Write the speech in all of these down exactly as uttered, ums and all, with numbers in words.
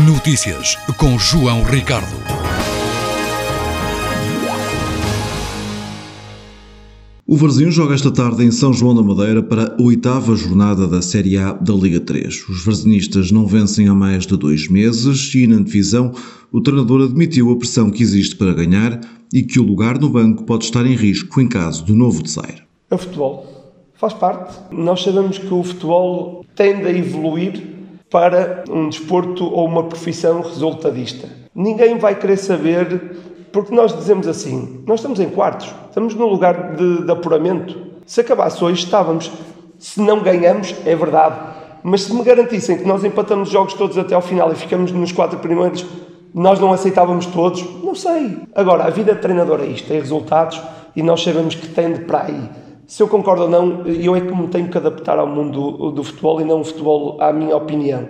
Notícias com João Ricardo. O Varzim joga esta tarde em São João da Madeira para a oitava jornada da Série A da Liga três. Os varzinistas não vencem há mais de dois meses e, na divisão, o treinador admitiu a pressão que existe para ganhar e que o lugar no banco pode estar em risco em caso de novo desaire. O futebol faz parte. Nós sabemos que o futebol tende a evoluir para um desporto ou uma profissão resultadista. Ninguém vai querer saber, porque nós dizemos assim, nós estamos em quartos, estamos no lugar de, de apuramento. Se acabasse hoje, estávamos. Se não ganhamos, é verdade. Mas se me garantissem que nós empatamos os jogos todos até ao final e ficamos nos quatro primeiros, nós não aceitávamos todos? Não sei. Agora, a vida de treinador é isto, é resultados, e nós sabemos que tende para aí. Se eu concordo ou não, eu é que me tenho que adaptar ao mundo do, do futebol e não o futebol à minha opinião.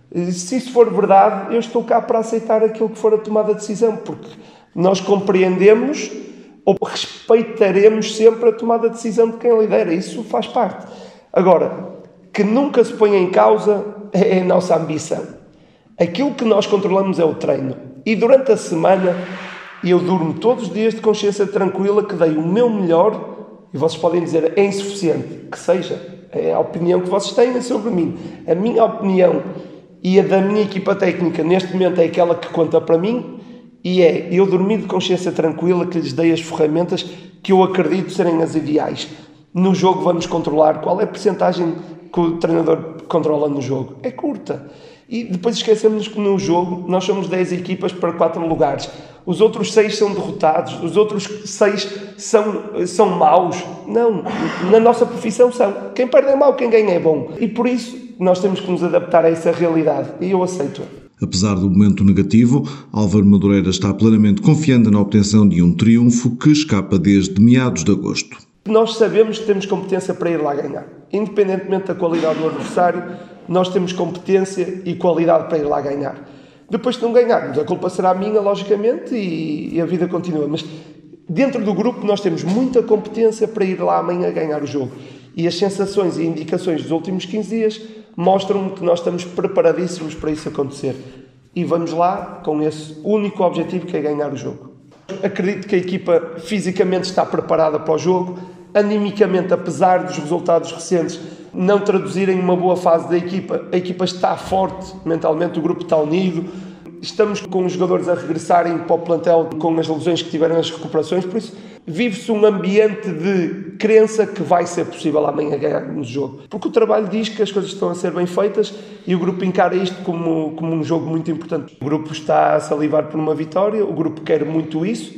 Se isso for verdade, eu estou cá para aceitar aquilo que for a tomada de decisão, porque nós compreendemos ou respeitaremos sempre a tomada de decisão de quem lidera. Isso faz parte. Agora, que nunca se ponha em causa é a nossa ambição. Aquilo que nós controlamos é o treino. E durante a semana eu durmo todos os dias de consciência tranquila que dei o meu melhor. E vocês podem dizer, é insuficiente, que seja, é a opinião que vocês têm sobre mim. A minha opinião e a da minha equipa técnica neste momento é aquela que conta para mim, e é eu dormir de consciência tranquila que lhes dei as ferramentas que eu acredito serem as ideais. No jogo vamos controlar. Qual é a percentagem que o treinador controla no jogo? É curta. E depois esquecemos que no jogo nós somos dez equipas para quatro lugares. Os outros seis são derrotados, os outros seis são, são maus. Não, na nossa profissão são. Quem perde é mau, quem ganha é bom. E por isso nós temos que nos adaptar a essa realidade. E eu aceito. Apesar do momento negativo, Álvaro Madureira está plenamente confiante na obtenção de um triunfo que escapa desde meados de agosto. Nós sabemos que temos competência para ir lá ganhar. Independentemente da qualidade do adversário, nós temos competência e qualidade para ir lá ganhar. Depois de não ganharmos, a culpa será minha, logicamente, e, e a vida continua. Mas dentro do grupo nós temos muita competência para ir lá amanhã ganhar o jogo. E as sensações e indicações dos últimos quinze dias mostram que nós estamos preparadíssimos para isso acontecer. E vamos lá com esse único objetivo, que é ganhar o jogo. Acredito que a equipa fisicamente está preparada para o jogo. Animicamente, apesar dos resultados recentes não traduzirem uma boa fase da equipa, a equipa está forte mentalmente, o grupo está unido. Estamos com os jogadores a regressarem para o plantel com as lesões que tiveram as recuperações, por isso vive-se um ambiente de crença que vai ser possível amanhã ganharmos o jogo. Porque o trabalho diz que as coisas estão a ser bem feitas e o grupo encara isto como, como um jogo muito importante. O grupo está a salivar por uma vitória, o grupo quer muito isso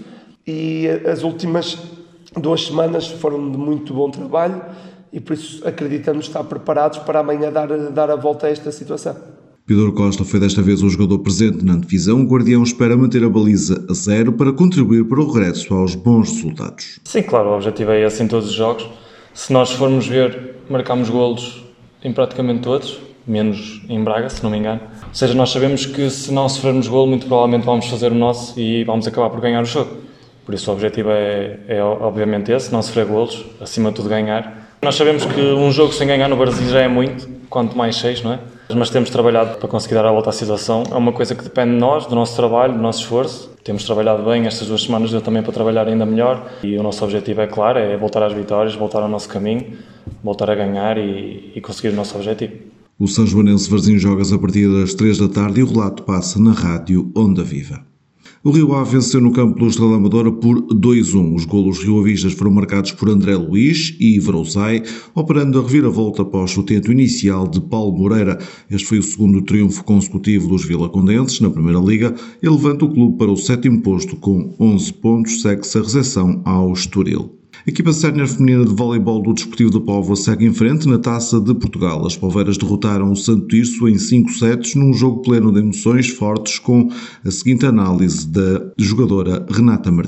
e as últimas duas semanas foram de muito bom trabalho e por isso acreditamos estar preparados para amanhã dar, dar a volta a esta situação. Pedro Costa foi desta vez o jogador presente na divisão. O Guardião espera manter a baliza a zero para contribuir para o regresso aos bons resultados. Sim, claro, o objetivo é esse em todos os jogos. Se nós formos ver, marcamos golos em praticamente todos, menos em Braga, se não me engano. Ou seja, nós sabemos que se não sofrermos golo, muito provavelmente vamos fazer o nosso e vamos acabar por ganhar o jogo. Por isso o objetivo é, é obviamente esse, não sofrer golos, acima de tudo ganhar. Nós sabemos que um jogo sem ganhar no Brasil já é muito, quanto mais seis, não é? Mas temos trabalhado para conseguir dar a volta à situação. É uma coisa que depende de nós, do nosso trabalho, do nosso esforço. Temos trabalhado bem estas duas semanas, deu também para trabalhar ainda melhor. E o nosso objetivo é claro, é voltar às vitórias, voltar ao nosso caminho, voltar a ganhar e, e conseguir o nosso objetivo. O São Joanense Varzim joga-se a partir das três da tarde e o relato passa na rádio Onda Viva. O Rio Ave venceu no campo do Estrela Amadora por dois a um. Os golos rioavistas foram marcados por André Luís e Ivarouzai, operando a reviravolta após o tento inicial de Paulo Moreira. Este foi o segundo triunfo consecutivo dos vilacondenses na Primeira Liga e levanta o clube para o sétimo posto com onze pontos, segue-se a recepção ao Estoril. A equipa sénior feminina de voleibol do Desportivo da Póvoa segue em frente na Taça de Portugal. As poveiras derrotaram o Santo Tirso em cinco sets num jogo pleno de emoções fortes com a seguinte análise da jogadora Renata Martins.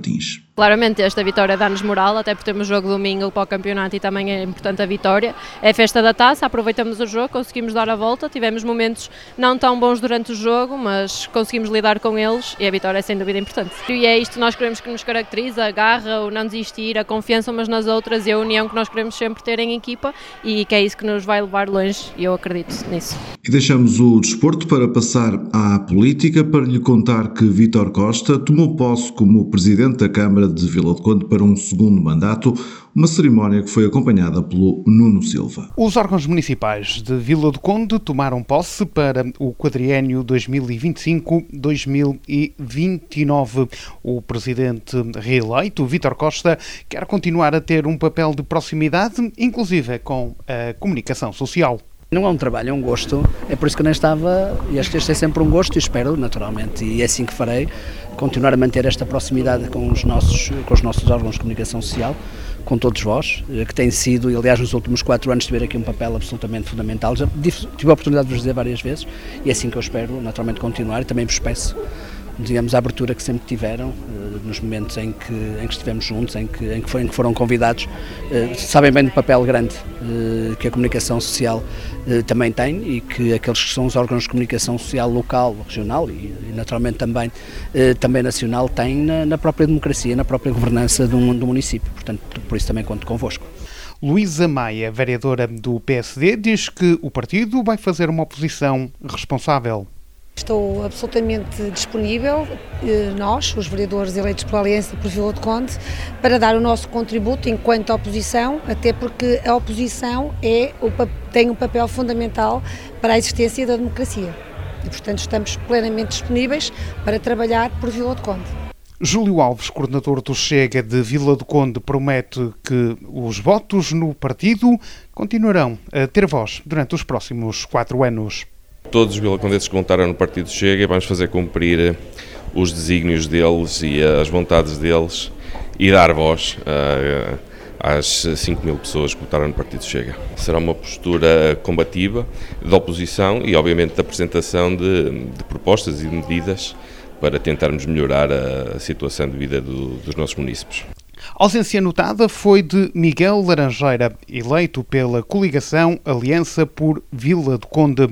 Claramente esta vitória dá-nos moral, até porque temos jogo domingo para o campeonato e também é importante a vitória. É a festa da taça, aproveitamos o jogo, conseguimos dar a volta, tivemos momentos não tão bons durante o jogo, mas conseguimos lidar com eles e a vitória é sem dúvida importante. E é isto que nós queremos que nos caracteriza, a garra, o não desistir, a confiança umas nas outras e a união que nós queremos sempre ter em equipa e que é isso que nos vai levar longe e eu acredito nisso. E deixamos o desporto para passar à política para lhe contar que Vítor Costa tomou posse como Presidente da Câmara de Vila do Conde para um segundo mandato, uma cerimónia que foi acompanhada pelo Nuno Silva. Os órgãos municipais de Vila do Conde tomaram posse para o quadriênio dois mil e vinte e cinco a dois mil e vinte e nove. O presidente reeleito, Vítor Costa, quer continuar a ter um papel de proximidade, inclusive com a comunicação social. Não é um trabalho, é um gosto, é por isso que não estava, e acho que este é sempre um gosto e espero, naturalmente, e é assim que farei, continuar a manter esta proximidade com os nossos, com os nossos órgãos de comunicação social, com todos vós, que tem sido, e aliás nos últimos quatro anos tiver aqui um papel absolutamente fundamental, já tive a oportunidade de vos dizer várias vezes, e é assim que eu espero, naturalmente, continuar, e também vos peço, digamos, a abertura que sempre tiveram, nos momentos em que, em que estivemos juntos, em que, em que, foi, em que foram convidados, sabem bem do papel grande que a comunicação social também tem e que aqueles que são os órgãos de comunicação social local, regional e, e naturalmente também, também nacional têm na, na própria democracia, na própria governança do, do município, portanto, por isso também conto convosco. Luísa Maia, vereadora do P S D, diz que o partido vai fazer uma oposição responsável. Estou absolutamente disponível, nós, os vereadores eleitos pela Aliança por Vila do Conde, para dar o nosso contributo enquanto oposição, até porque a oposição é, tem um papel fundamental para a existência da democracia. E, portanto, estamos plenamente disponíveis para trabalhar por Vila do Conde. Júlio Alves, coordenador do Chega de Vila do Conde, promete que os votos no partido continuarão a ter voz durante os próximos quatro anos. Todos os vilacondenses que votaram no Partido Chega, vamos fazer cumprir os desígnios deles e as vontades deles e dar voz uh, às cinco mil pessoas que votaram no Partido Chega. Será uma postura combativa, de oposição e, obviamente, de apresentação de, de propostas e de medidas para tentarmos melhorar a situação de vida do, dos nossos munícipes. A ausência notada foi de Miguel Laranjeira, eleito pela coligação Aliança por Vila do Conde.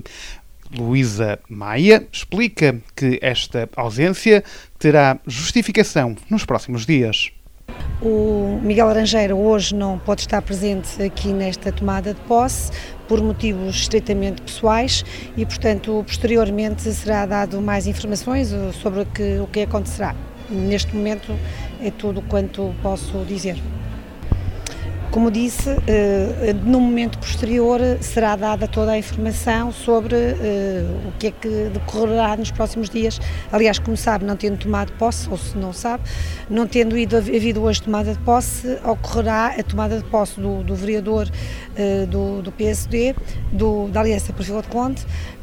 Luísa Maia explica que esta ausência terá justificação nos próximos dias. O Miguel Laranjeira hoje não pode estar presente aqui nesta tomada de posse por motivos estritamente pessoais e, portanto, posteriormente será dado mais informações sobre o que, o que acontecerá. Neste momento é tudo quanto posso dizer. Como disse, no momento posterior será dada toda a informação sobre o que é que decorrerá nos próximos dias. Aliás, como sabe, não tendo tomado posse, ou se não sabe, não tendo ido, havido hoje tomada de posse, ocorrerá a tomada de posse do, do vereador do, do P S D, do, da Aliança por Vila do Conde,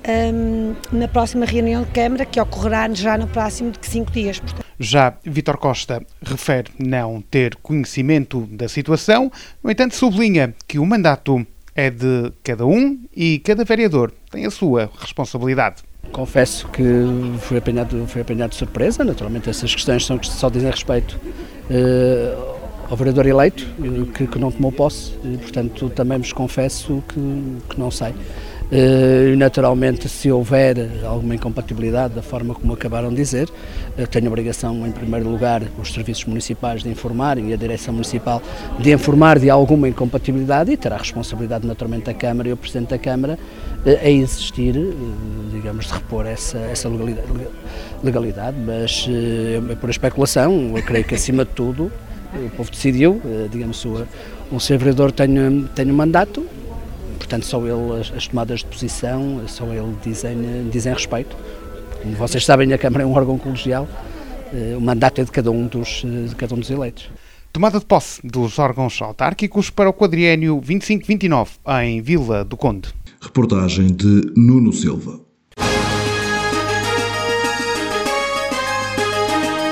na próxima reunião de Câmara, que ocorrerá já no próximo de cinco dias. Já Vítor Costa refere não ter conhecimento da situação, no entanto sublinha que o mandato é de cada um e cada vereador tem a sua responsabilidade. Confesso que fui apanhado, fui apanhado de surpresa, naturalmente essas questões são que só dizem respeito uh, ao vereador eleito, que, que não tomou posse, e, portanto também vos confesso que, que não sei. E uh, naturalmente, se houver alguma incompatibilidade da forma como acabaram de dizer, uh, tenho a obrigação, em primeiro lugar, os serviços municipais de informarem e a direção municipal de informar de alguma incompatibilidade e terá a responsabilidade naturalmente da Câmara e o Presidente da Câmara uh, a existir, uh, digamos, de repor essa, essa legalidade, legalidade, mas uh, é por especulação. Eu creio que acima de tudo o povo decidiu, uh, digamos, o, o seu vereador tem, tem um mandato. Portanto, só ele, as, as tomadas de posição, só ele dizem, dizem respeito. Como vocês sabem, a Câmara é um órgão colegial, o mandato é de cada um dos, de cada um dos eleitos. Tomada de posse dos órgãos autárquicos para o quadriênio vinte e cinco a vinte e nove, em Vila do Conde. Reportagem de Nuno Silva.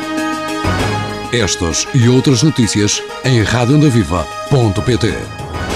Estas e outras notícias em rádio onda viva ponto pt.